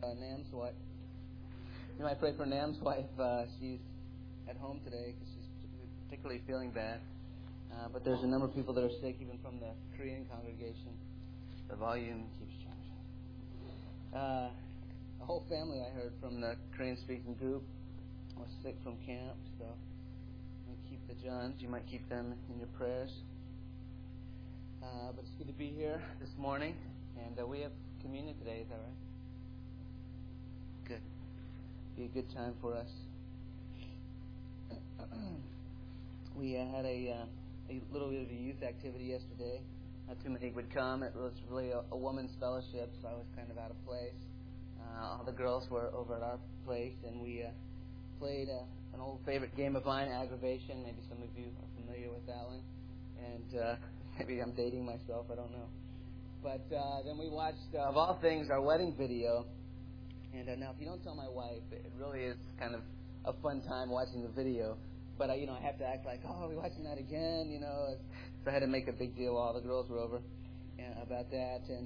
Nam's wife. You might pray for Nam's wife. She's at home today because she's particularly feeling bad. But there's a number of people that are sick, even from the Korean congregation. The volume keeps changing. A whole family I heard from the Korean-speaking group was sick from camp, so keep the Johns. You might keep them in your prayers. But it's good to be here this morning, and we have communion today. Is that right? Good. Be a good time for us. We had a little bit of a youth activity yesterday. Not too many would come. It was really a women's fellowship, so I was kind of out of place. All the girls were over at our place, and we played an old favorite game of mine, Aggravation. Maybe some of you are familiar with that one. And maybe I'm dating myself, I don't know. But then we watched, of all things, our wedding video. And now, if you don't tell my wife, it really is kind of a fun time watching the video. But I have to act like, oh, are we watching that again? So I had to make a big deal while all the girls were over about that. And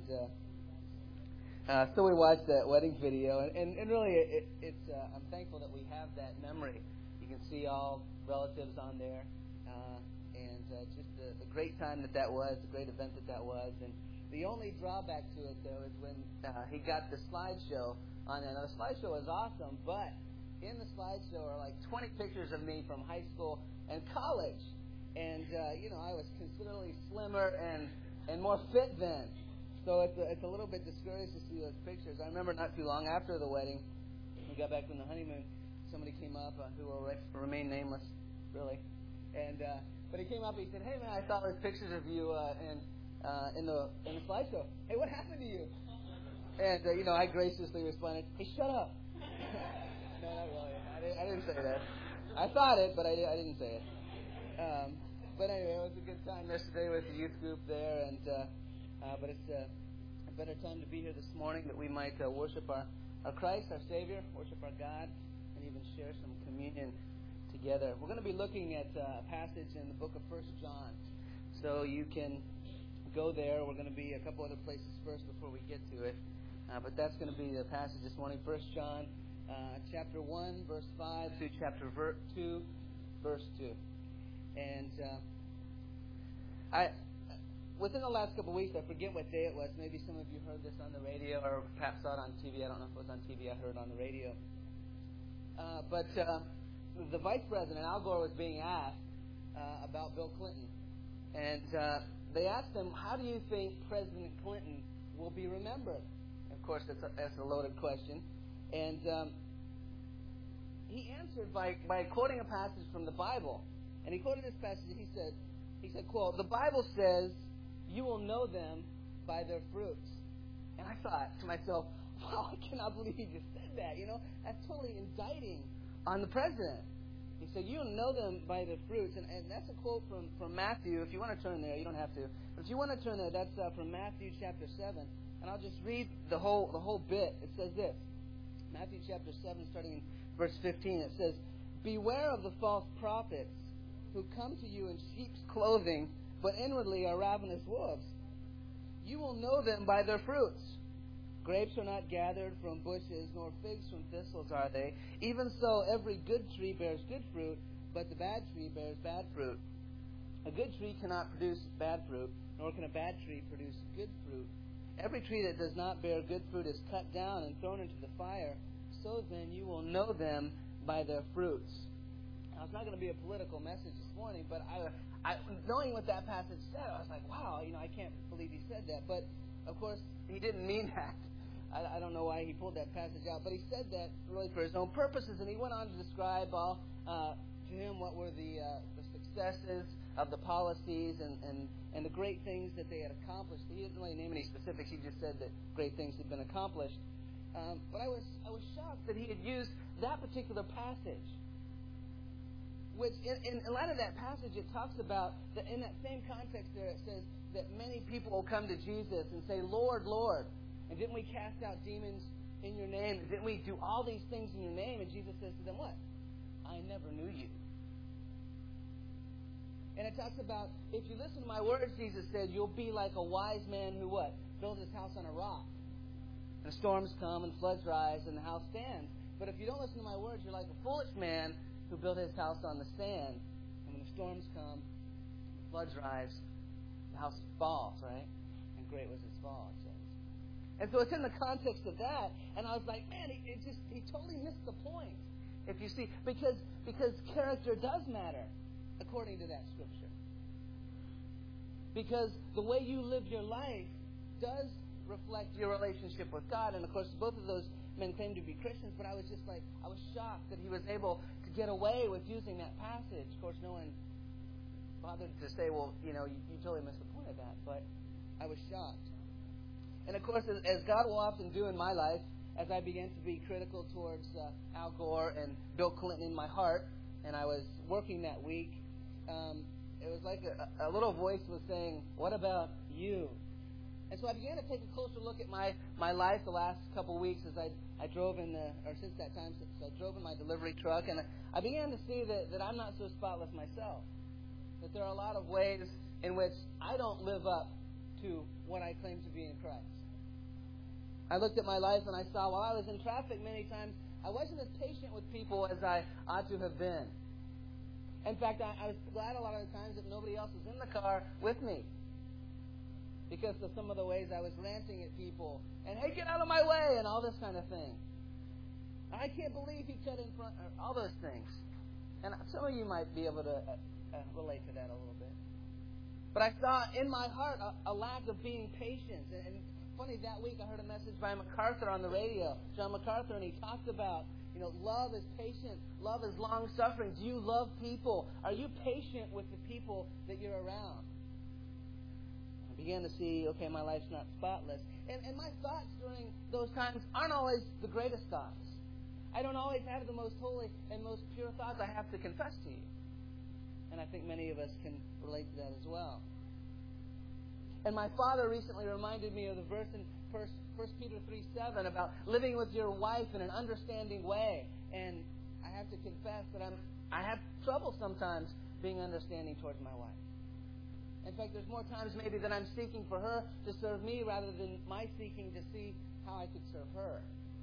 so we watched that wedding video, and really, it's I'm thankful that we have that memory. You can see all relatives on there, and just the great time that was, the great event that was. And the only drawback to it, though, is when he got the slideshow on there. Now, the slideshow was awesome, but in the slideshow are like 20 pictures of me from high school and college. And, I was considerably slimmer and more fit then. So it's a little bit discouraged to see those pictures. I remember not too long after the wedding, we got back from the honeymoon, somebody came up who will remain nameless, really. And but he came up and he said, "Hey man, I saw those pictures of you in the slideshow. Hey, what happened to you?" And I graciously responded, "Hey, shut up." No, not really. I didn't say that. I thought it, but I didn't say it. But anyway, it was a good time yesterday with the youth group there, and but it's a better time to be here this morning that we might worship our Christ, our Savior, worship our God, and even share some communion together. We're going to be looking at a passage in the book of 1 John, so you can go there. We're going to be a couple other places first before we get to it, but that's going to be the passage this morning, 1 John chapter 1, verse 5 through chapter 2, verse 2. And within the last couple of weeks, I forget what day it was. Maybe some of you heard this on the radio or perhaps saw it on TV. I don't know if it was on TV. I heard it on the radio. But the Vice President, Al Gore, was being asked about Bill Clinton. And they asked him, how do you think President Clinton will be remembered? Of course, that's a loaded question. And he answered by quoting a passage from the Bible. And he quoted this passage, and he said, quote, "The Bible says, you will know them by their fruits." And I thought to myself, wow, I cannot believe he just said that. That's totally indicting on the president. He said, you'll know them by their fruits. And that's a quote from Matthew. If you want to turn there, you don't have to. But if you want to turn there, that's from Matthew chapter 7. And I'll just read the whole bit. It says this. Matthew chapter 7, starting in verse 15, it says, "Beware of the false prophets who come to you in sheep's clothing, but inwardly are ravenous wolves. You will know them by their fruits. Grapes are not gathered from bushes, nor figs from thistles are they. Even so, every good tree bears good fruit, but the bad tree bears bad fruit. A good tree cannot produce bad fruit, nor can a bad tree produce good fruit. Every tree that does not bear good fruit is cut down and thrown into the fire. So then you will know them by their fruits." Now, it's not going to be a political message this morning, but I knowing what that passage said, I was like, wow, I can't believe he said that. But, of course, he didn't mean that. I don't know why he pulled that passage out, but he said that really for his own purposes, and he went on to describe all to him what were the successes of the policies and the great things that they had accomplished. He didn't really name any specifics. He just said that great things had been accomplished. But I was shocked that he had used that particular passage, which in light of that passage, it talks about that in that same context there, it says that many people will come to Jesus and say, "Lord, Lord, and didn't we cast out demons in your name? And didn't we do all these things in your name?" And Jesus says to them, what? "I never knew you." And it talks about, if you listen to my words, Jesus said, you'll be like a wise man who what? Built his house on a rock. And storms come and floods rise and the house stands. But if you don't listen to my words, you're like a foolish man who built his house on the sand. And when the storms come, the floods rise, the house falls, right? And great was its fall, it says. And so it's in the context of that. And I was like, man, he totally missed the point. If you see, because character does matter, according to that scripture. Because the way you live your life does reflect your relationship with God. And of course, both of those men claim to be Christians, but I was just like, I was shocked that he was able to get away with using that passage. Of course, no one bothered to say, well, you totally missed the point of that. But I was shocked. And of course, as God will often do in my life, as I began to be critical towards Al Gore and Bill Clinton in my heart, and I was working that week, it was like a little voice was saying, what about you? And so I began to take a closer look at my life the last couple of weeks as I drove since that time, since I drove in my delivery truck, and I began to see that I'm not so spotless myself. That there are a lot of ways in which I don't live up to what I claim to be in Christ. I looked at my life and I saw while I was in traffic many times, I wasn't as patient with people as I ought to have been. In fact, I was glad a lot of the times that nobody else was in the car with me, because of some of the ways I was ranting at people and, hey, get out of my way, and all this kind of thing. I can't believe he cut in front, or all those things. And some of you might be able to relate to that a little bit. But I saw in my heart a lack of being patient. And funny, that week I heard a message by MacArthur on the radio, John MacArthur, and he talked about, love is patient, love is long-suffering. Do you love people? Are you patient with the people that you're around? I began to see, okay, my life's not spotless. And my thoughts during those times aren't always the greatest thoughts. I don't always have the most holy and most pure thoughts, I have to confess to you. And I think many of us can relate to that as well. And my father recently reminded me of the verse in 1 Peter 3:7 about living with your wife in an understanding way. And I have to confess that I have trouble sometimes being understanding towards my wife. In fact, there's more times maybe that I'm seeking for her to serve me rather than my seeking to see how I could serve her.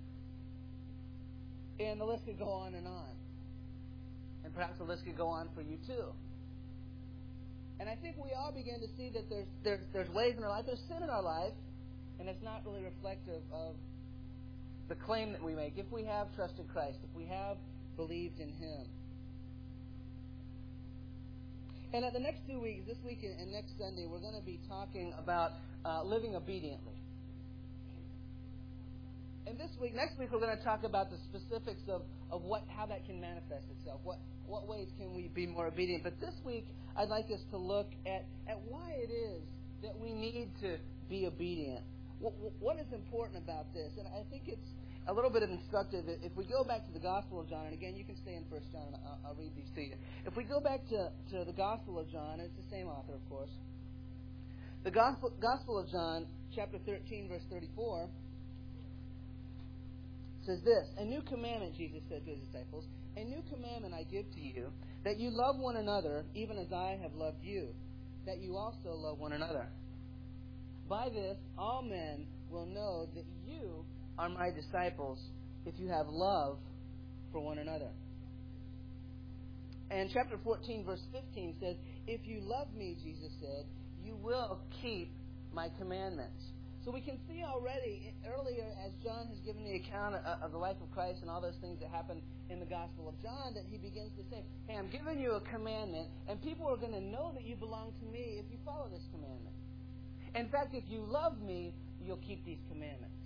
And the list could go on and on. And perhaps the list could go on for you too. And I think we all begin to see that there's ways in our life, there's sin in our life, and it's not really reflective of the claim that we make. If we have trusted Christ, if we have believed in Him. And at the next 2 weeks, this week and next Sunday, we're going to be talking about living obediently. And next week, we're going to talk about the specifics of how that can manifest itself. What ways can we be more obedient? But this week, I'd like us to look at why it is that we need to be obedient. What is important about this? And I think it's a little bit of instructive. If we go back to the Gospel of John, and again, you can stay in 1 John, and I'll read these to you. If we go back to the Gospel of John, it's the same author, of course. The Gospel of John, chapter 13, verse 34, says this, "A new commandment," Jesus said to His disciples, "a new commandment I give to you, that you love one another, even as I have loved you, that you also love one another. By this, all men will know that you are my disciples, if you have love for one another." And chapter 14, verse 15 says, "If you love me," Jesus said, "you will keep my commandments." So we can see already, earlier, as John has given the account of the life of Christ and all those things that happen in the Gospel of John, that he begins to say, hey, I'm giving you a commandment, and people are going to know that you belong to me if you follow this commandment. In fact, if you love me, you'll keep these commandments.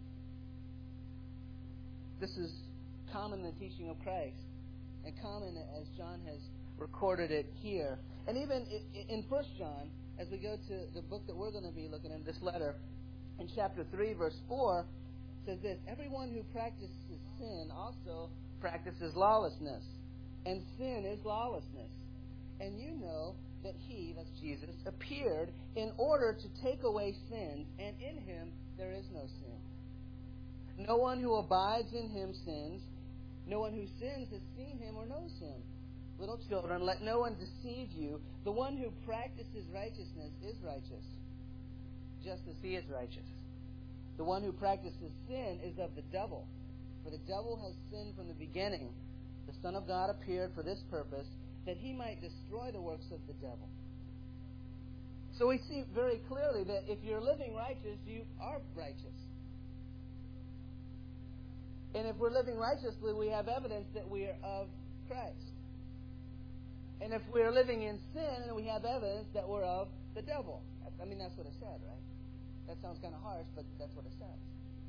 This is common in the teaching of Christ, and common as John has recorded it here. And even in 1 John, as we go to the book that we're going to be looking at, this letter, in chapter 3, verse 4, says this, "Everyone who practices sin also practices lawlessness, and sin is lawlessness. And you know that He," that's Jesus, "appeared in order to take away sins, and in Him there is no sin. No one who abides in Him sins. No one who sins has seen Him or knows Him. Little children, let no one deceive you. The one who practices righteousness is righteous, just as He is righteous. The one who practices sin is of the devil, for the devil has sinned from the beginning. The Son of God appeared for this purpose, that he might destroy the works of the devil. So we see very clearly that if you're living righteous, you are righteous. And if we're living righteously, we have evidence that we are of Christ. And if we're living in sin, we have evidence that we're of the devil. I mean, that's what it said, right? That sounds kind of harsh, but that's what it says.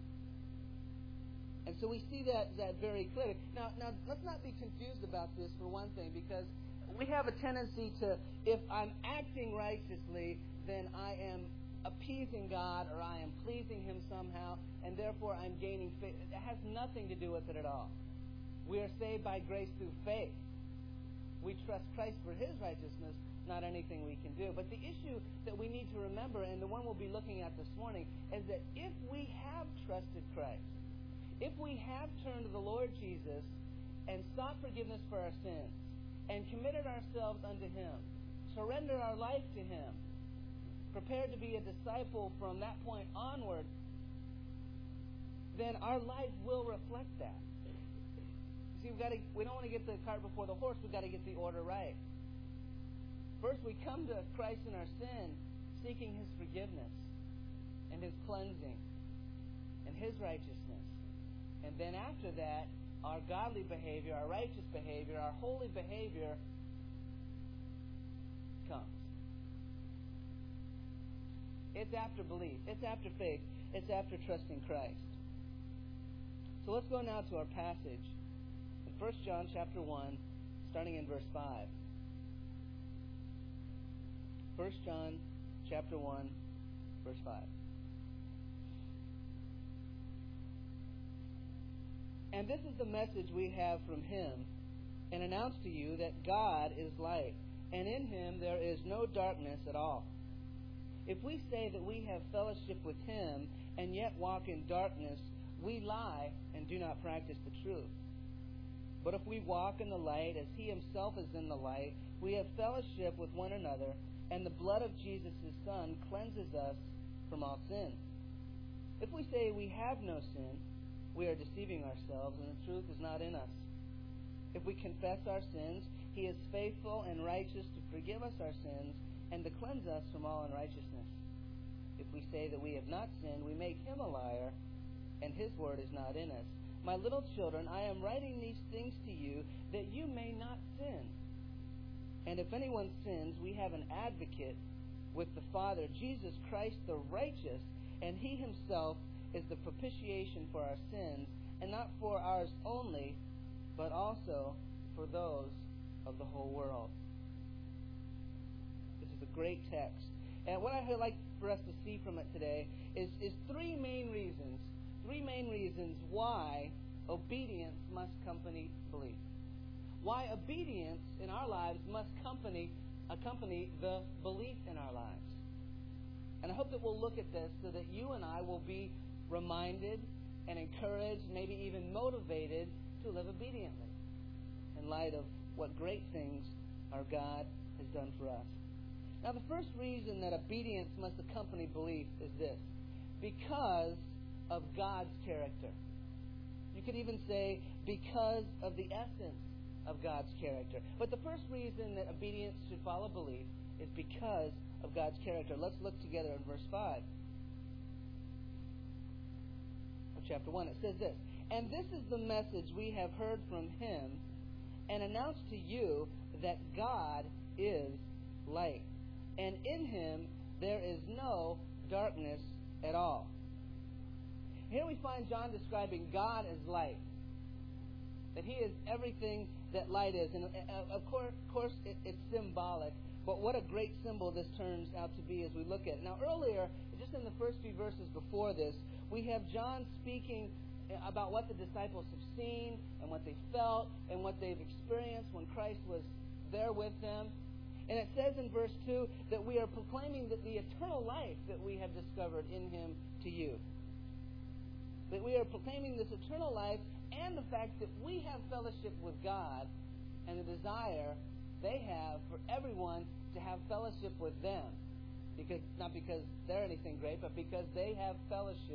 And so we see that very clearly. Now, let's not be confused about this for one thing, because we have a tendency to, if I'm acting righteously, then I am appeasing God or I am pleasing Him somehow, and therefore I'm gaining faith. It has nothing to do with it at all. We are saved by grace through faith. We trust Christ for His righteousness, not anything we can do. But the issue that we need to remember, and the one we'll be looking at this morning, is that if we have trusted Christ, if we have turned to the Lord Jesus and sought forgiveness for our sins, and committed ourselves unto Him, surrendered our life to Him, prepared to be a disciple from that point onward, then our life will reflect that. See, we don't want to get the cart before the horse. We've got to get the order right. First, we come to Christ in our sin, seeking His forgiveness and His cleansing and His righteousness. And then after that, our godly behavior, our righteous behavior, our holy behavior comes. It's after belief. It's after faith. It's after trusting Christ. So let's go now to our passage in 1 John chapter 1, starting in verse 5. 1 John chapter 1, verse 5. And this is the message we have from Him, and announce to you that God is light, and in Him there is no darkness at all. If we say that we have fellowship with Him, and yet walk in darkness, we lie and do not practice the truth. But if we walk in the light, as He Himself is in the light, we have fellowship with one another, and the blood of Jesus, His Son, cleanses us from all sin. If we say we have no sin, we are deceiving ourselves, and the truth is not in us. If we confess our sins, He is faithful and righteous to forgive us our sins and to cleanse us from all unrighteousness. If we say that we have not sinned, we make Him a liar, and His word is not in us. My little children, I am writing these things to you that you may not sin. And if anyone sins, we have an advocate with the Father, Jesus Christ the righteous, and He Himself is the propitiation for our sins, and not for ours only, but also for those of the whole world. This is a great text. And what I'd like for us to see from it today is three main reasons why obedience must accompany belief. Why obedience in our lives must accompany the belief in our lives. And I hope that we'll look at this so that you and I will be reminded and encouraged, maybe even motivated to live obediently in light of what great things our God has done for us. Now, the first reason that obedience must accompany belief is this: because of God's character. You could even say because of the essence of God's character. But the first reason that obedience should follow belief is because of God's character. Let's look together in verse 5. Chapter 1, it says this: And this is the message we have heard from Him and announced to you, that God is light, and in Him there is no darkness at all. Here we find John describing God as light, that He is everything that light is. And of course it's symbolic, but what a great symbol this turns out to be as we look at it. Now earlier, just in the first few verses before this, we have John speaking about what the disciples have seen and what they felt and what they've experienced when Christ was there with them. And it says in verse 2 that we are proclaiming that the eternal life that we have discovered in Him to you. That we are proclaiming this eternal life and the fact that we have fellowship with God and the desire they have for everyone to have fellowship with them. Not because they're anything great, but because they have fellowship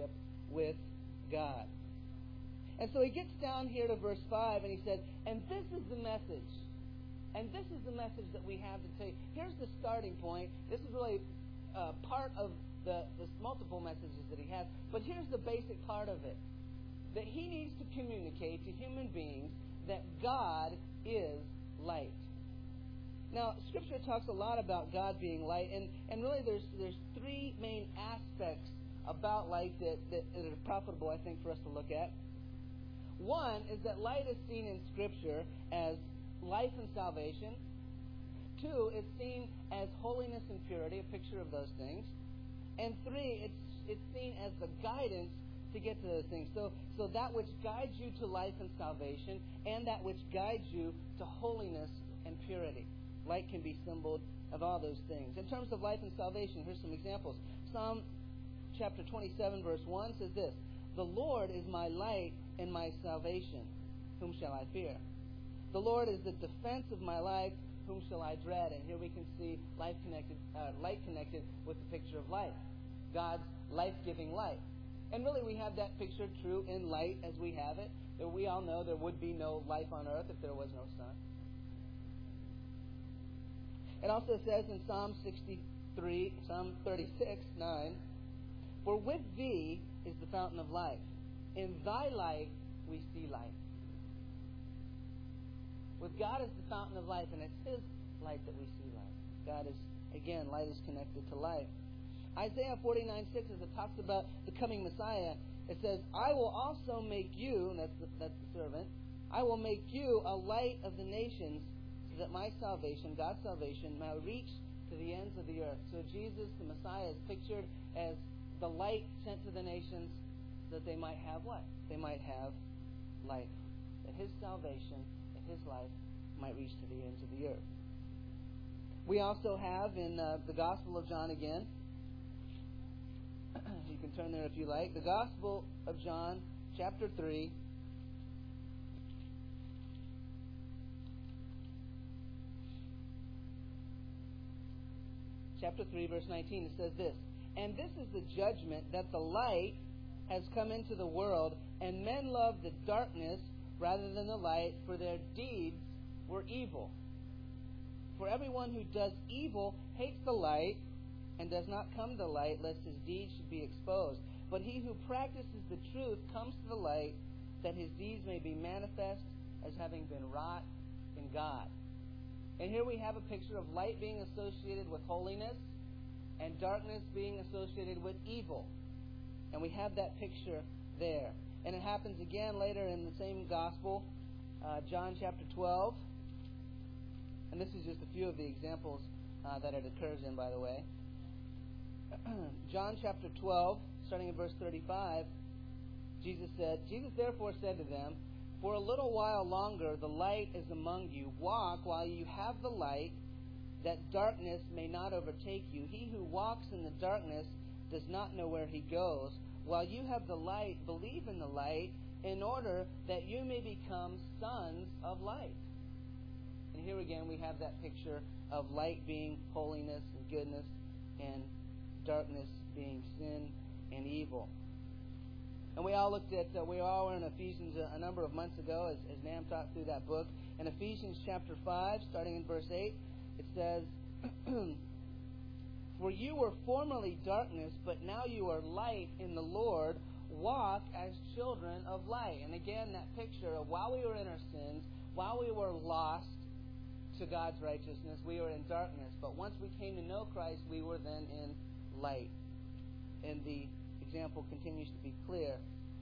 with God. And so he gets down here to verse 5, and he said, and this is the message. And this is the message that we have to tell you. Here's the starting point. This is really part of the multiple messages that he has. But here's the basic part of it. That he needs to communicate to human beings that God is light. Now, Scripture talks a lot about God being light, and really there's three main aspects about light that are profitable, I think, for us to look at. One is that light is seen in Scripture as life and salvation. Two, it's seen as holiness and purity, a picture of those things. And three, it's seen as the guidance to get to those things. So that which guides you to life and salvation, and that which guides you to holiness and purity. Light can be symboled of all those things. In terms of life and salvation, here's some examples. Psalm chapter 27, verse 1 says this, the Lord is my light and my salvation. Whom shall I fear? The Lord is the defense of my life. Whom shall I dread? And here we can see light connected with the picture of life. God's life-giving light. And really we have that picture true in light as we have it. That we all know there would be no life on earth if there was no sun. It also says in Psalm 36:9, for with thee is the fountain of life. In thy light we see life. With God is the fountain of life, and it's His light that we see life. God is, again, light is connected to life. Isaiah 49:6, as it talks about the coming Messiah, it says, I will also make you, and that's the servant, I will make you a light of the nations, so that my salvation, God's salvation, may reach to the ends of the earth. So Jesus, the Messiah, is pictured as the light sent to the nations, so that they might have what? They might have life. That His salvation, His life might reach to the ends of the earth. We also have in the Gospel of John again, you can turn there if you like, the Gospel of John, chapter 3. Chapter 3, verse 19, it says this, and this is the judgment, that the light has come into the world, and men love the darkness rather than the light, for their deeds were evil. For everyone who does evil hates the light, and does not come to the light, lest his deeds should be exposed. But he who practices the truth comes to the light, that his deeds may be manifest as having been wrought in God. And here we have a picture of light being associated with holiness, and darkness being associated with evil. And we have that picture there. And it happens again later in the same gospel, John chapter 12. And this is just a few of the examples that it occurs in, by the way. John chapter 12, starting in verse 35, Jesus therefore said to them, for a little while longer the light is among you. Walk while you have the light, that darkness may not overtake you. He who walks in the darkness does not know where he goes. While you have the light, believe in the light, in order that you may become sons of light. And here again we have that picture of light being holiness and goodness, and darkness being sin and evil. And we all were in Ephesians a number of months ago as Nam taught through that book. In Ephesians chapter 5, starting in verse 8, it says, for you were formerly darkness, but now you are light in the Lord. Walk as children of light. And again, that picture of while we were in our sins, while we were lost to God's righteousness, we were in darkness. But once we came to know Christ, we were then in light. And the example continues to be clear.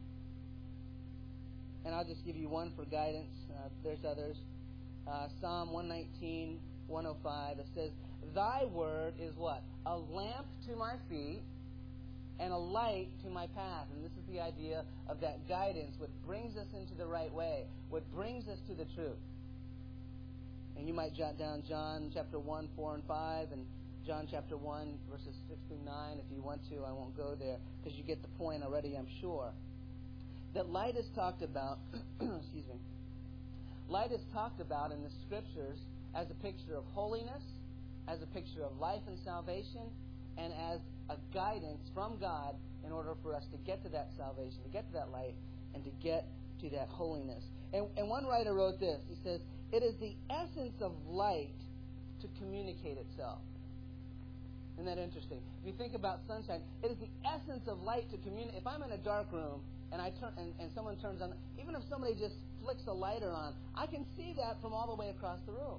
And I'll just give you one for guidance. There's others. Psalm 119, 105. It says, thy word is what? A lamp to my feet and a light to my path. And this is the idea of that guidance, what brings us into the right way, what brings us to the truth. And you might jot down John chapter 1, 4, and 5, and John chapter 1, verses 6 through 9 if you want to. I won't go there because you get the point already, I'm sure. That light is talked about, excuse me, light is talked about in the Scriptures as a picture of holiness, as a picture of life and salvation, and as a guidance from God in order for us to get to that salvation, to get to that light, and to get to that holiness. And one writer wrote this. He says, "It is the essence of light to communicate itself." Isn't that interesting? If you think about sunshine, it is the essence of light to communicate. If I'm in a dark room and someone turns on, even if somebody just flicks a lighter on, I can see that from all the way across the room.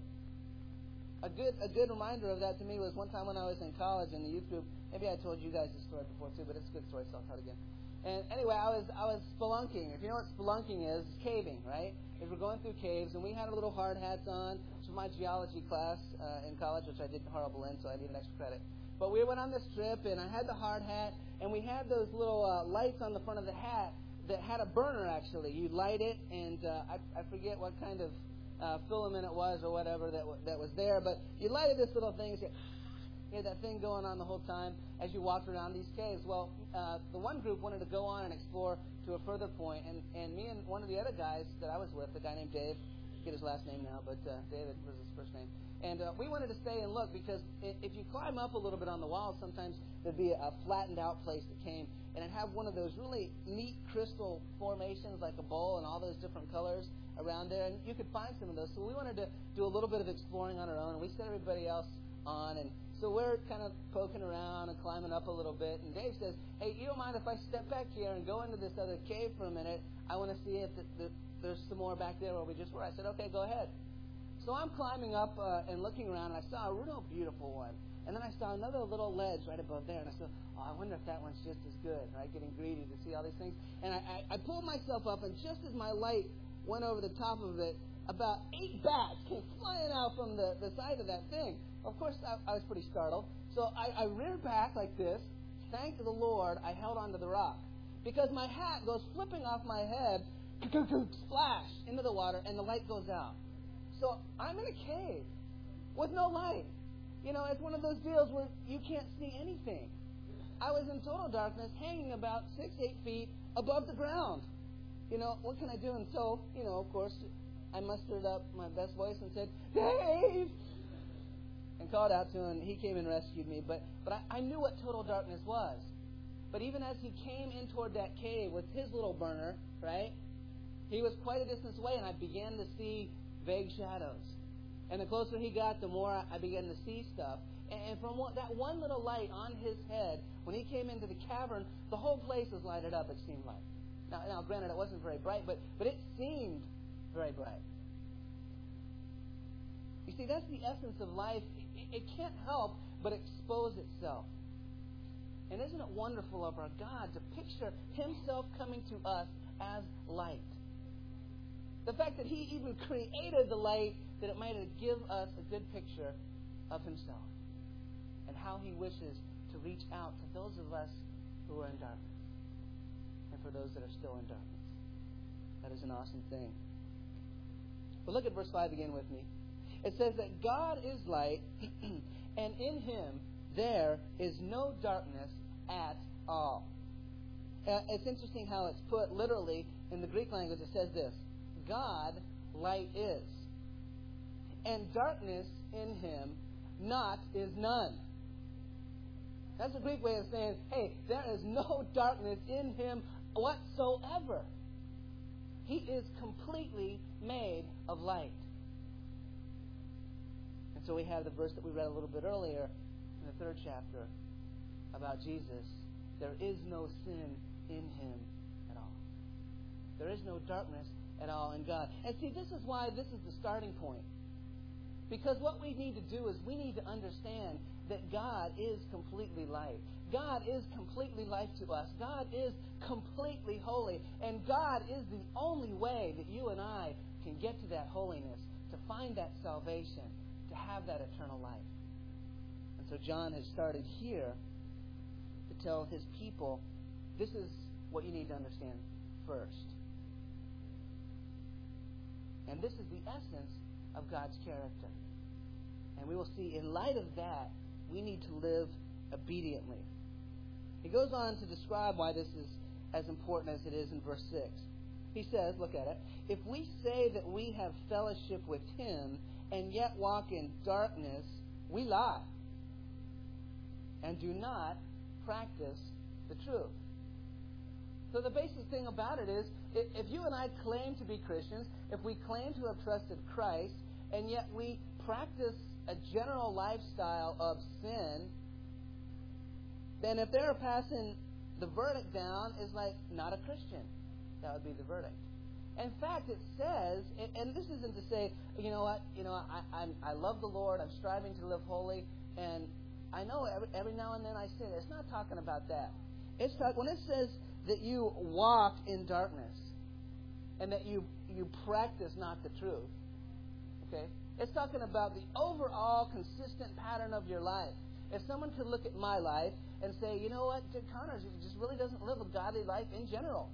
A good reminder of that to me was one time when I was in college in the youth group. Maybe I told you guys this story before too, but it's a good story, so I'll tell it again. And anyway, I was spelunking. If you know what spelunking is, it's caving, right? If we're going through caves, and we had our little hard hats on. This was my geology class in college, which I did horrible in, so I need an extra credit. But we went on this trip, and I had the hard hat, and we had those little lights on the front of the hat that had a burner, actually. You light it, and I forget what kind of filament it was or whatever that was there, but you lighted this little thing. You had that thing going on the whole time as you walked around these caves. Well, the one group wanted to go on and explore to a further point, and me and one of the other guys that I was with, a guy named Dave, I forget his last name now, but David was his first name. And we wanted to stay and look because if you climb up a little bit on the walls, sometimes there'd be a flattened out place that came, and it'd have one of those really neat crystal formations like a bowl and all those different colors around there, and you could find some of those. So we wanted to do a little bit of exploring on our own, and we set everybody else on, and so we're kind of poking around and climbing up a little bit, and Dave says, "Hey, you don't mind if I step back here and go into this other cave for a minute? I want to see if there's some more back there where we just were." I said, "Okay, go ahead." So I'm climbing up and looking around, and I saw a real beautiful one. And then I saw another little ledge right above there, and I said, "Oh, I wonder if that one's just as good," right? Getting greedy to see all these things. And I pulled myself up, and just as my light went over the top of it, about 8 bats came flying out from the side of that thing. Of course, I was pretty startled. So I reared back like this. Thank the Lord I held onto the rock. Because my hat goes flipping off my head, splash, into the water, and the light goes out. So I'm in a cave with no light. You know, it's one of those deals where you can't see anything. I was in total darkness, hanging about 6-8 feet above the ground. You know, what can I do? And so, you know, of course, I mustered up my best voice and said, "Dave!" and called out to him. He came and rescued me. But I knew what total darkness was. But even as he came in toward that cave with his little burner, right, he was quite a distance away, and I began to see vague shadows. And the closer he got, the more I began to see stuff. And from that one little light on his head, when he came into the cavern, the whole place was lighted up, it seemed like. Now granted, it wasn't very bright, but it seemed very bright. You see, that's the essence of life. It can't help but expose itself. And isn't it wonderful of our God to picture Himself coming to us as light? The fact that He even created the light that it might give us a good picture of Himself and how He wishes to reach out to those of us who are in darkness and for those that are still in darkness. That is an awesome thing. But look at verse 5 again with me. It says that God is light, and in Him there is no darkness at all. It's interesting how it's put literally in the Greek language. It says this: God, light is, and darkness in Him not is none. That's a Greek way of saying, hey, there is no darkness in Him whatsoever. He is completely made of light. And so we have the verse that we read a little bit earlier in the 3rd chapter about Jesus. There is no sin in Him at all. There is no darkness at all in God. And see, this is why this is the starting point. Because what we need to do is we need to understand that God is completely light. God is completely life to us. God is completely holy. And God is the only way that you and I can get to that holiness, to find that salvation, to have that eternal life. And so John has started here to tell his people, this is what you need to understand first. And this is the essence of God's character. And we will see, in light of that, we need to live obediently. He goes on to describe why this is as important as it is in verse 6. He says, look at it, if we say that we have fellowship with Him and yet walk in darkness, we lie and do not practice the truth. So the basic thing about it is, if you and I claim to be Christians, if we claim to have trusted Christ, and yet we practice a general lifestyle of sin, then if they're passing the verdict down, is like not a Christian. That would be the verdict. In fact, it says, and this isn't to say, you know what, I love the Lord, I'm striving to live holy, and I know every now and then I sin. It's not talking about that. When it says that you walk in darkness and that you practice not the truth, okay, it's talking about the overall consistent pattern of your life. If someone could look at my life and say, you know what, Connors just really doesn't live a godly life in general,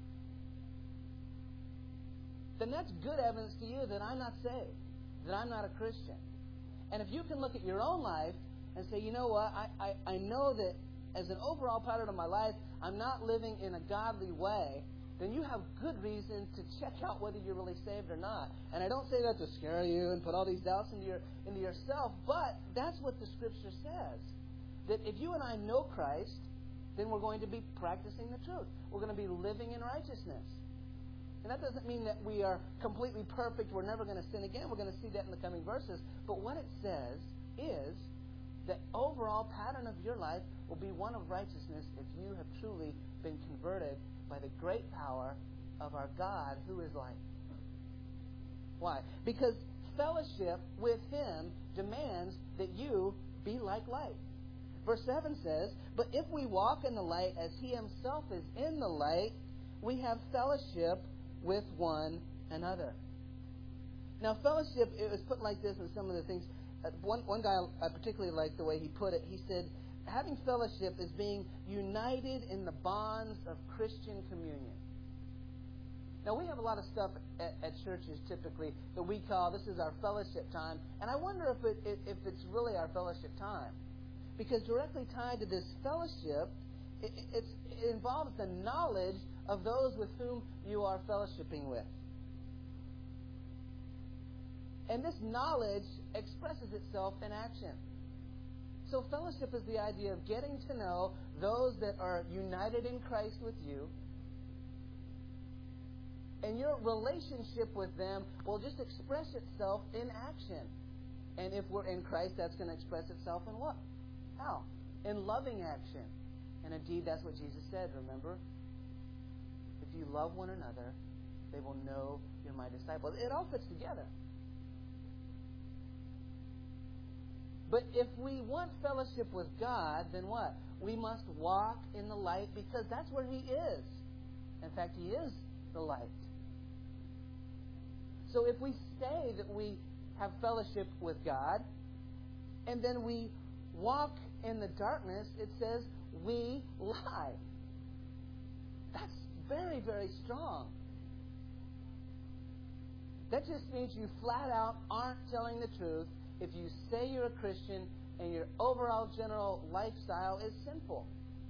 then that's good evidence to you that I'm not saved, that I'm not a Christian. And if you can look at your own life and say, you know what, I know that as an overall pattern of my life, I'm not living in a godly way, then you have good reason to check out whether you're really saved or not. And I don't say that to scare you and put all these doubts into yourself, but that's what the Scripture says. That if you and I know Christ, then we're going to be practicing the truth. We're going to be living in righteousness. And that doesn't mean that we are completely perfect. We're never going to sin again. We're going to see that in the coming verses. But what it says is that overall pattern of your life will be one of righteousness if you have truly been converted by the great power of our God who is light. Why? Because fellowship with Him demands that you be like light. Verse 7 says, "But if we walk in the light as He Himself is in the light, we have fellowship with one another." Now, fellowship, it was put like this in some of the things. One guy I particularly liked the way he put it. He said, having fellowship is being united in the bonds of Christian communion. Now, we have a lot of stuff at churches typically that we call, this is our fellowship time. And I wonder if it's really our fellowship time. Because directly tied to this fellowship, it involves the knowledge of those with whom you are fellowshipping with. And this knowledge expresses itself in action. So fellowship is the idea of getting to know those that are united in Christ with you. And your relationship with them will just express itself in action. And if we're in Christ, that's going to express itself in what? How? In loving action. And indeed, that's what Jesus said, remember? If you love one another, they will know you're my disciples. It all fits together. But if we want fellowship with God, then what? We must walk in the light because that's where He is. In fact, He is the light. So if we say that we have fellowship with God, and then we walk in the darkness, it says we lie. That's very, very strong. That just means you flat out aren't telling the truth if you say you're a Christian and your overall general lifestyle is sinful.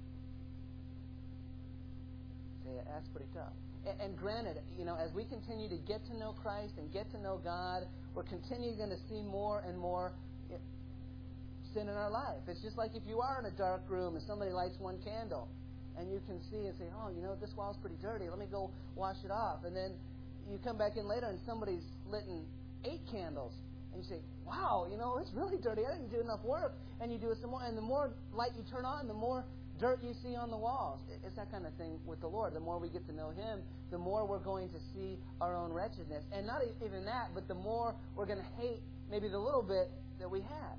See, that's pretty tough. And granted, as we continue to get to know Christ and get to know God, we're continually going to see more and more sin in our life. It's just like if you are in a dark room and somebody lights one candle and you can see and say, oh, this wall's pretty dirty. Let me go wash it off. And then you come back in later and somebody's lit 8 candles. And you say, wow, it's really dirty. I didn't do enough work. And you do it some more. And the more light you turn on, the more dirt you see on the walls. It's that kind of thing with the Lord. The more we get to know Him, the more we're going to see our own wretchedness. And not even that, but the more we're going to hate maybe the little bit that we had.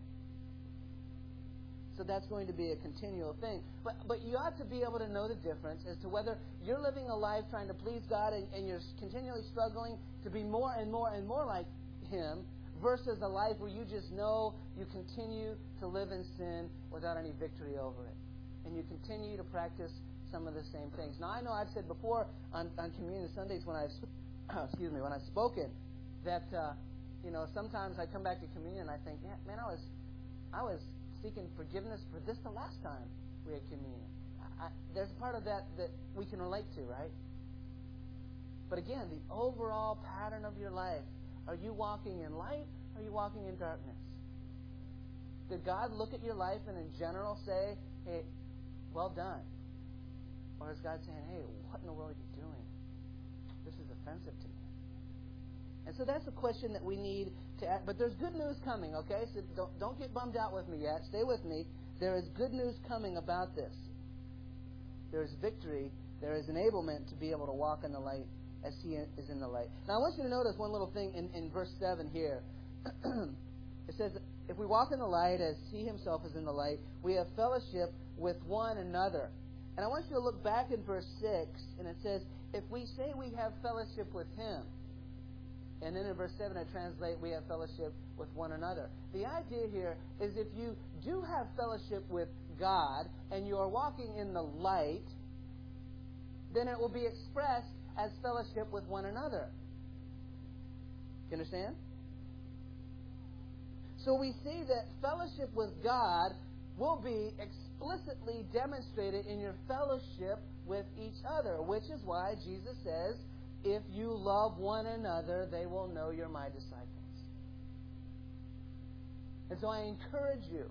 So that's going to be a continual thing. But you ought to be able to know the difference as to whether you're living a life trying to please God and you're continually struggling to be more and more and more like Him, versus a life where you just know you continue to live in sin without any victory over it. And you continue to practice some of the same things. Now, I know I've said before on Communion Sundays when I've spoken that sometimes I come back to communion and I think, man, I was seeking forgiveness for this the last time we had communion. There's a part of that we can relate to, right? But again, the overall pattern of your life. Are you walking in light or are you walking in darkness? Did God look at your life and in general say, hey, well done? Or is God saying, hey, what in the world are you doing? This is offensive to me. And so that's a question that we need to ask. But there's good news coming, okay? So don't get bummed out with me yet. Stay with me. There is good news coming about this. There is victory. There is enablement to be able to walk in the light as He is in the light. Now, I want you to notice one little thing in verse 7 here. It says, if we walk in the light as He Himself is in the light, we have fellowship with one another. And I want you to look back in verse 6, and it says, if we say we have fellowship with Him, and then in verse 7 I translate, we have fellowship with one another. The idea here is if you do have fellowship with God, and you are walking in the light, then it will be expressed as fellowship with one another. You understand? So we see that fellowship with God will be explicitly demonstrated in your fellowship with each other, which is why Jesus says, if you love one another, they will know you're my disciples. And so I encourage you.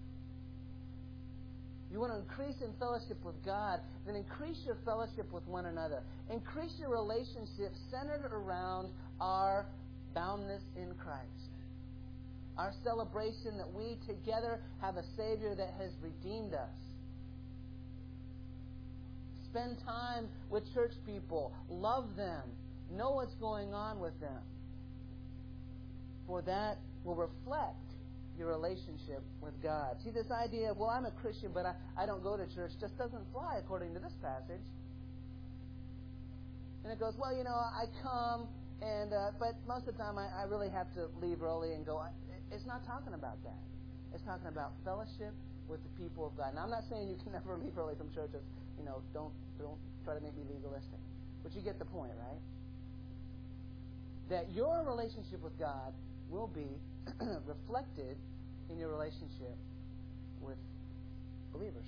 You want to increase in fellowship with God, then increase your fellowship with one another. Increase your relationship centered around our boundness in Christ. Our celebration that we together have a Savior that has redeemed us. Spend time with church people. Love them. Know what's going on with them. For that will reflect your relationship with God. See, this idea of, well, I'm a Christian, but I don't go to church, just doesn't fly according to this passage. And it goes, well, I come, but most of the time I really have to leave early and go. It's not talking about that. It's talking about fellowship with the people of God. Now, I'm not saying you can never leave early from churches. Don't try to make me legalistic. But you get the point, right? That your relationship with God will be reflected in your relationship with believers.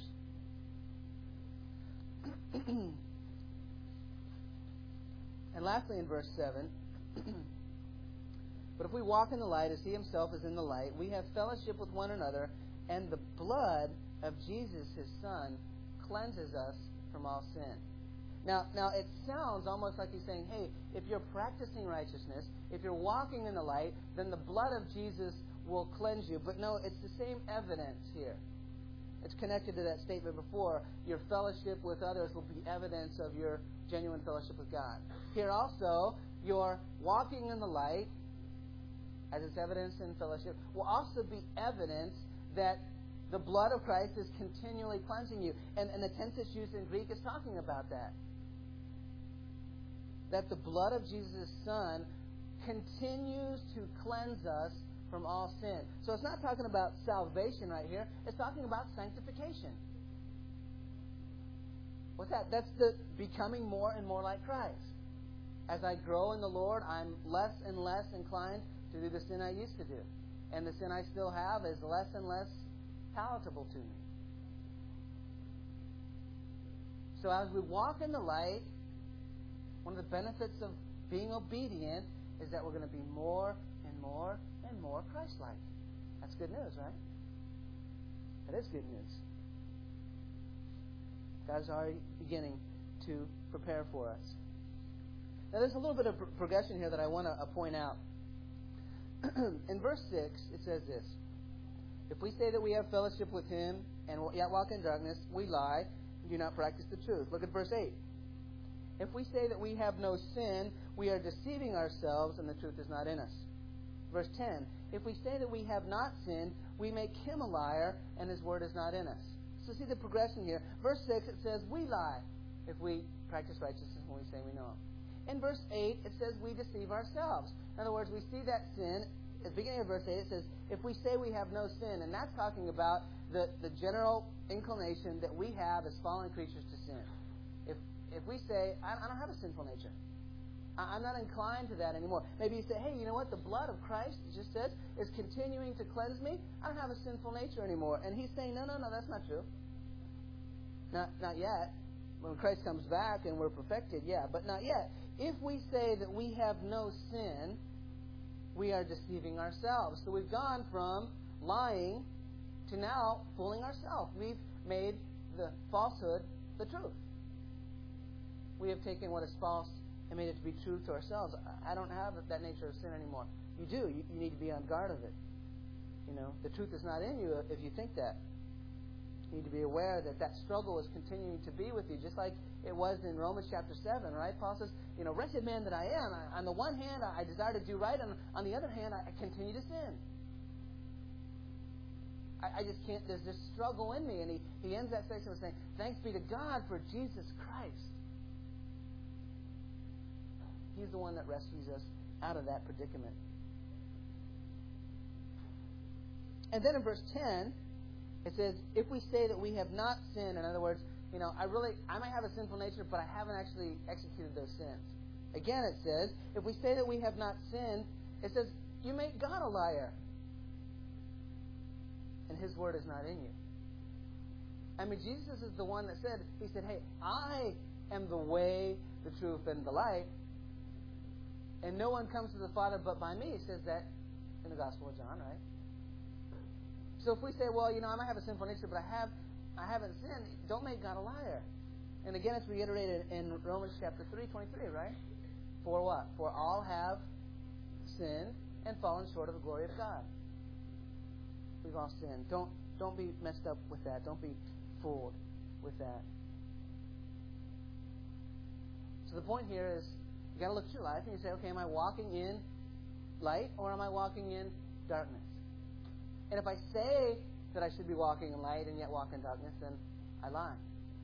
And lastly, in verse 7, but if we walk in the light as He Himself is in the light, we have fellowship with one another, and the blood of Jesus, His Son, cleanses us from all sin. Now, it sounds almost like He's saying, hey, if you're practicing righteousness, if you're walking in the light, then the blood of Jesus will cleanse you. But no, it's the same evidence here. It's connected to that statement before. Your fellowship with others will be evidence of your genuine fellowship with God. Here also, your walking in the light, as it's evidence in fellowship, will also be evidence that the blood of Christ is continually cleansing you. And the tense that's used in Greek is talking about that. That the blood of Jesus' Son continues to cleanse us from all sin. So it's not talking about salvation right here. It's talking about sanctification. What's that? That's the becoming more and more like Christ. As I grow in the Lord, I'm less and less inclined to do the sin I used to do. And the sin I still have is less and less palatable to me. So as we walk in the light, one of the benefits of being obedient is that we're going to be more and more and more Christ-like. That's good news, right? That is good news. God's already beginning to prepare for us. Now, there's a little bit of progression here that I want to point out. In verse 6, it says this. If we say that we have fellowship with Him and yet walk in darkness, we lie and do not practice the truth. Look at verse 8. If we say that we have no sin, we are deceiving ourselves and the truth is not in us. Verse 10. If we say that we have not sinned, we make Him a liar and His word is not in us. So see the progression here. Verse 6, it says we lie if we practice righteousness when we say we know Him. In verse 8, it says we deceive ourselves. In other words, we see that sin. At the beginning of verse 8, it says, if we say we have no sin, and that's talking about the general inclination that we have as fallen creatures to sin. If we say, I don't have a sinful nature. I'm not inclined to that anymore. Maybe you say, hey, you know what? The blood of Christ, it just says, is continuing to cleanse me. I don't have a sinful nature anymore. And He's saying, no, that's not true. Not yet. When Christ comes back and we're perfected, yeah, but not yet. If we say that we have no sin, we are deceiving ourselves. So we've gone from lying to now fooling ourselves. We've made the falsehood the truth. We have taken what is false and made it to be true to ourselves. I don't have that nature of sin anymore. You do. You need to be on guard of it. The truth is not in you if you think that. You need to be aware that struggle is continuing to be with you, just like it was in Romans chapter 7, right? Paul says, wretched man that I am, on the one hand, I desire to do right, and on the other hand, I continue to sin. I just can't, there's this struggle in me. And he ends that section with saying, thanks be to God for Jesus Christ. He's the one that rescues us out of that predicament. And then in verse 10, it says, if we say that we have not sinned, in other words, I might have a sinful nature, but I haven't actually executed those sins. Again, it says, if we say that we have not sinned, it says, you make God a liar. And His word is not in you. I mean, Jesus is the one that said, He said, hey, I am the way, the truth, and the light. And no one comes to the Father but by me. He says that in the Gospel of John, right? So if we say, well, I might have a sinful nature, but I haven't sinned, don't make God a liar. And again, it's reiterated in Romans chapter 3:23, right? For what? For all have sinned and fallen short of the glory of God. We've all sinned. Don't be messed up with that. Don't be fooled with that. So the point here is, you've got to look at your life and you say, okay, am I walking in light or am I walking in darkness? And if I say that I should be walking in light and yet walk in darkness, then I lie.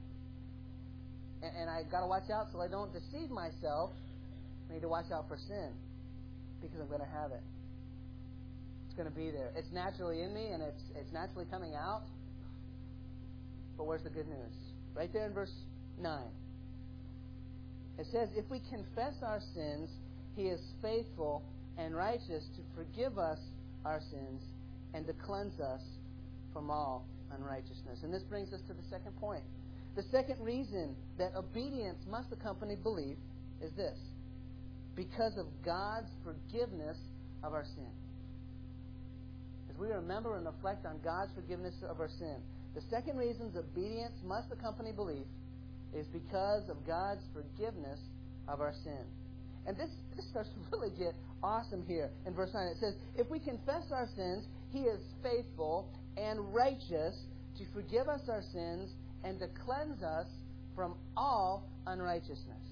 And I've got to watch out so I don't deceive myself. I need to watch out for sin because I'm going to have it. It's going to be there. It's naturally in me and it's naturally coming out. But where's the good news? Right there in verse 9. It says, if we confess our sins, He is faithful and righteous to forgive us our sins and to cleanse us from all unrighteousness. And this brings us to the second point. The second reason that obedience must accompany belief is this: because of God's forgiveness of our sin. As we remember and reflect on God's forgiveness of our sin, the second reason obedience must accompany belief is because of God's forgiveness of our sin. And this starts to really get awesome here. In verse 9 it says, if we confess our sins, He is faithful and righteous to forgive us our sins and to cleanse us from all unrighteousness.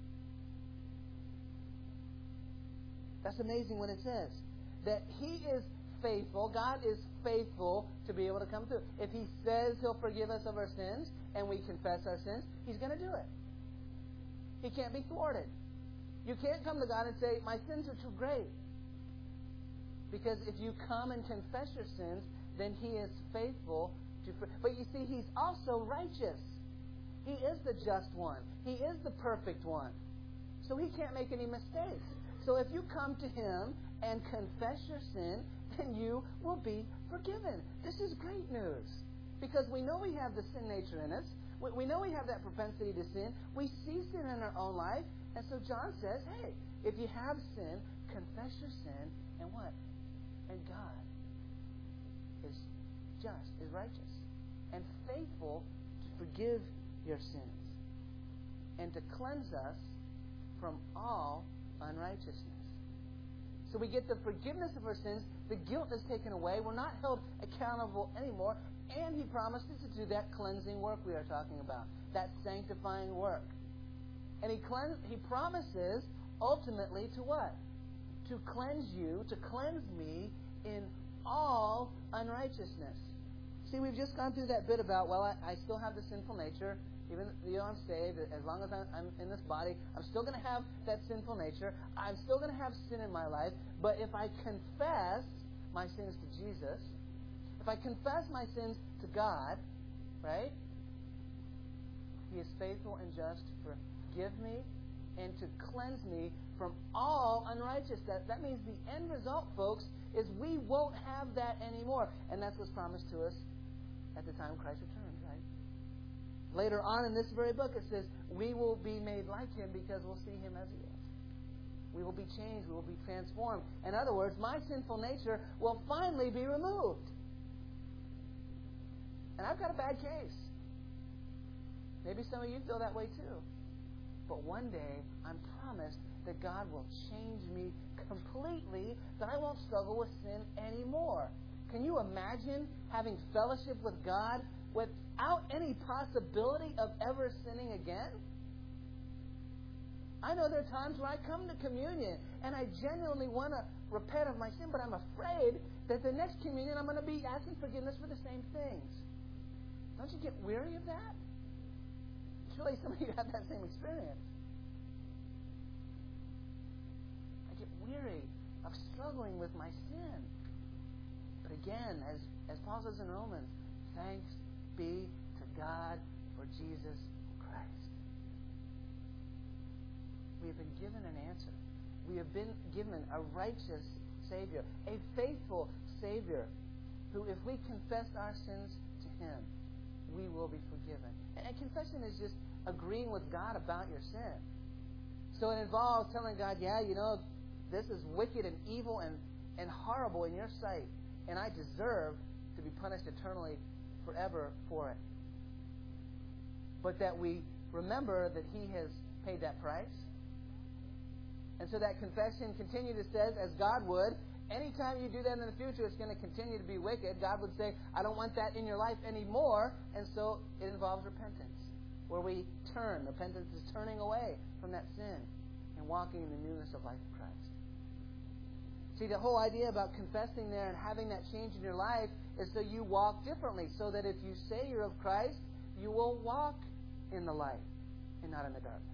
That's amazing when it says that He is faithful. God is faithful to be able to come through. If He says He'll forgive us of our sins and we confess our sins, He's going to do it. He can't be thwarted. You can't come to God and say, my sins are too great. Because if you come and confess your sins, then He is faithful to... But you see, He's also righteous. He is the just one. He is the perfect one. So He can't make any mistakes. So if you come to Him and confess your sin, then you will be forgiven. This is great news. Because we know we have the sin nature in us. We know we have that propensity to sin. We see sin in our own life. And so John says, hey, if you have sin, confess your sin, and what? And God is just, is righteous, and faithful to forgive your sins and to cleanse us from all unrighteousness. So we get the forgiveness of our sins, the guilt is taken away, we're not held accountable anymore, and He promises to do that cleansing work we are talking about, that sanctifying work. And He promises ultimately to what? To cleanse you, to cleanse me in all unrighteousness. See, we've just gone through that bit about, well, I still have the sinful nature. Even though I'm saved, as long as I'm in this body, I'm still going to have that sinful nature. I'm still going to have sin in my life. But if I confess my sins to Jesus, if I confess my sins to God, right? He is faithful and just to forgive me and to cleanse me from all unrighteousness. That means the end result, folks, is we won't have that anymore. And that's what's promised to us at the time Christ returns, right? Later on in this very book, it says, we will be made like Him because we'll see Him as He is. We will be changed. We will be transformed. In other words, my sinful nature will finally be removed. And I've got a bad case. Maybe some of you feel that way too. But one day, I'm promised that God will change me completely, that I won't struggle with sin anymore. Can you imagine having fellowship with God without any possibility of ever sinning again? I know there are times where I come to communion and I genuinely want to repent of my sin, but I'm afraid that the next communion I'm going to be asking forgiveness for the same things. Don't you get weary of that? Surely some of you have that same experience. I get weary of struggling with my sin. But again, as Paul says in Romans, thanks be to God for Jesus Christ. We have been given an answer. We have been given a righteous Savior, a faithful Savior, who, if we confess our sins to Him, we will be forgiven. And confession is just agreeing with God about your sin. So it involves telling God, yeah, this is wicked and evil and horrible in your sight, and I deserve to be punished eternally forever for it. But that we remember that He has paid that price. And so that confession continually says, as God would, anytime you do that in the future, it's going to continue to be wicked. God would say, I don't want that in your life anymore. And so it involves repentance, where we turn. Repentance is turning away from that sin and walking in the newness of life in Christ. See, the whole idea about confessing there and having that change in your life is so you walk differently, so that if you say you're of Christ, you will walk in the light and not in the darkness.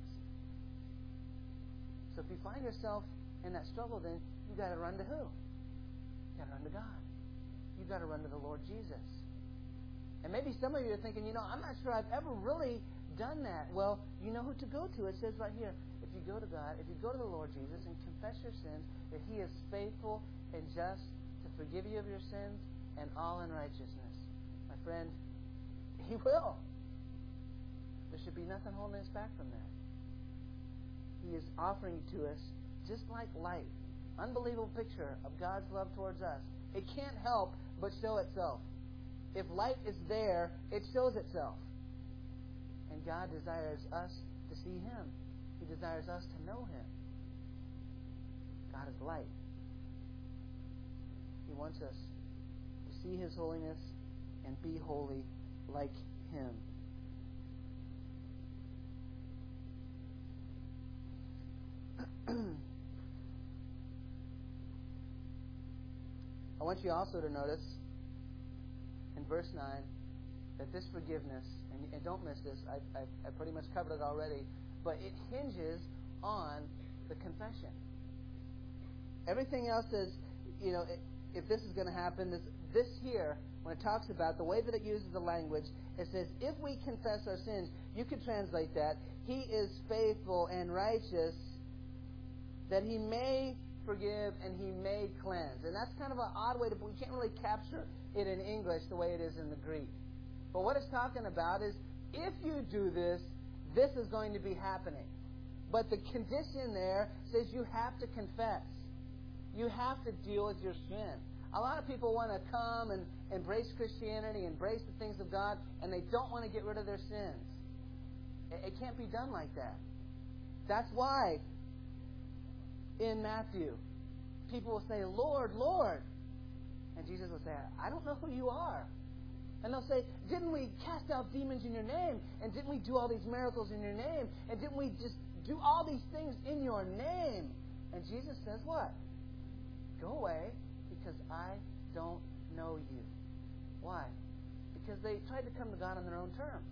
So if you find yourself in that struggle, then you've got to run to who? You've got to run to God. You've got to run to the Lord Jesus. And maybe some of you are thinking, I'm not sure I've ever really done that. Well, you know who to go to. It says right here, if you go to God, if you go to the Lord Jesus and confess your sins, that He is faithful and just to forgive you of your sins and all unrighteousness. My friend, He will. There should be nothing holding us back from that. He is offering to us just like light. Unbelievable picture of God's love towards us. It can't help but show itself. If light is there, it shows itself. And God desires us to see Him. He desires us to know Him. God is light. He wants us to see His holiness and be holy like Him. I want you also to notice in verse 9 that this forgiveness, and don't miss this, I pretty much covered it already, but it hinges on the confession. Everything else is, if this is going to happen, this here, when it talks about the way that it uses the language, it says, if we confess our sins, you could translate that, He is faithful and righteous, that He may forgive and He may cleanse. And that's kind of an odd way we can't really capture it in English the way it is in the Greek. But what it's talking about is, if you do this, this is going to be happening. But the condition there says you have to confess. You have to deal with your sin. A lot of people want to come and embrace Christianity, embrace the things of God, and they don't want to get rid of their sins. It can't be done like that. That's why in Matthew, people will say, Lord, Lord. And Jesus will say, I don't know who you are. And they'll say, didn't we cast out demons in your name? And didn't we do all these miracles in your name? And didn't we just do all these things in your name? And Jesus says what? Go away, because I don't know you. Why? Because they tried to come to God on their own terms.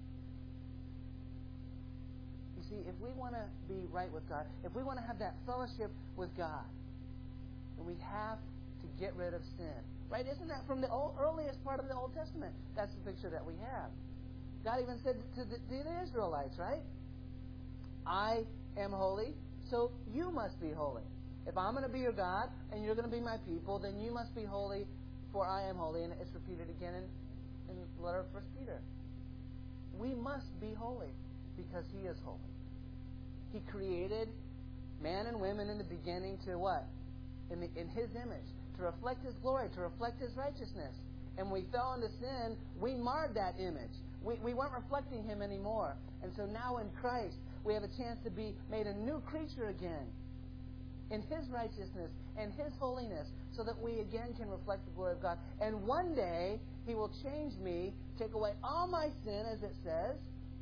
You see, if we want to be right with God, if we want to have that fellowship with God, then we have to get rid of sin. Right? Isn't that from the earliest part of the Old Testament? That's the picture that we have. God even said to the Israelites, right? I am holy, so you must be holy. If I'm going to be your God and you're going to be my people, then you must be holy, for I am holy. And it's repeated again in the letter of 1 Peter. We must be holy because He is holy. He created man and women in the beginning to what? In His image. To reflect His glory, to reflect His righteousness. and we fell into sin, we marred that image. We weren't reflecting Him anymore. And so now in Christ, we have a chance to be made a new creature again in His righteousness and His holiness, so that we again can reflect the glory of God. And one day, He will change me, take away all my sin, as it says,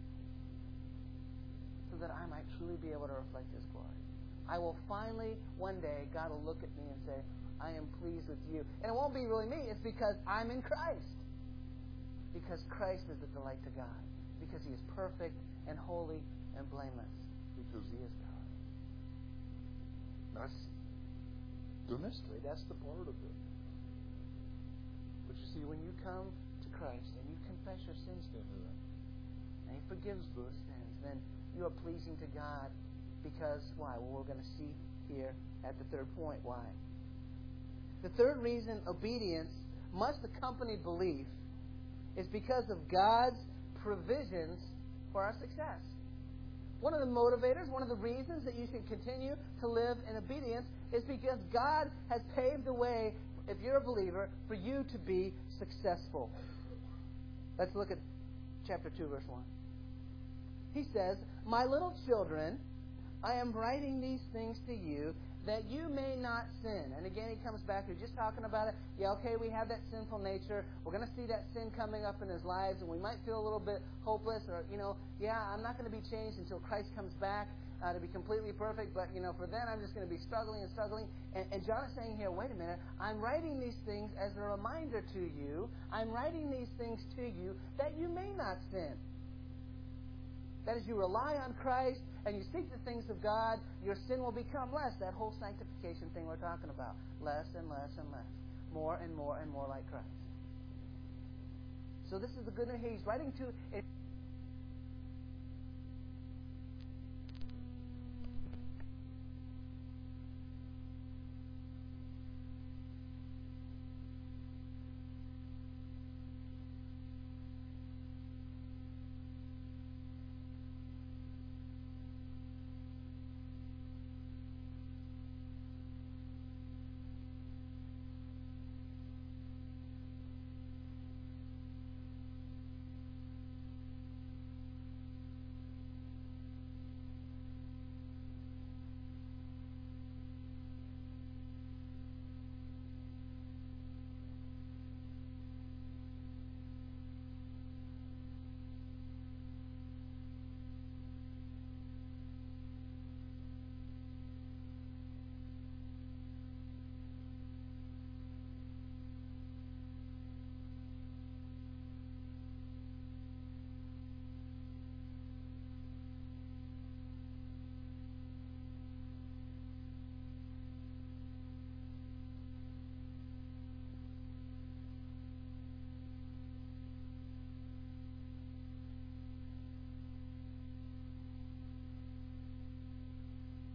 so that I might truly be able to reflect His glory. I will finally, one day, God will look at me and say, I am pleased with you. And it won't be really me. It's because I'm in Christ. Because Christ is a delight to God. Because He is perfect and holy and blameless. Because He is God. That's the mystery. That's the part of it. But you see, when you come to Christ and you confess your sins to Him, and He forgives those sins, then you are pleasing to God. Because, why? Well, we're going to see here at the third point why. The third reason obedience must accompany belief is because of God's provisions for our success. One of the motivators, one of the reasons that you should continue to live in obedience is because God has paved the way, if you're a believer, for you to be successful. Let's look at chapter 2, verse 1. He says, My little children, I am writing these things to you that you may not sin. And again, he comes back. We're just talking about it. Yeah, okay, we have that sinful nature. We're going to see that sin coming up in his lives, and we might feel a little bit hopeless, or, I'm not going to be changed until Christ comes back to be completely perfect, but, for then I'm just going to be struggling and struggling. And John is saying here, wait a minute, I'm writing these things as a reminder to you. I'm writing these things to you that you may not sin. That as you rely on Christ and you seek the things of God, your sin will become less. That whole sanctification thing we're talking about. Less and less and less. More and more and more like Christ. So this is the good news. He's writing to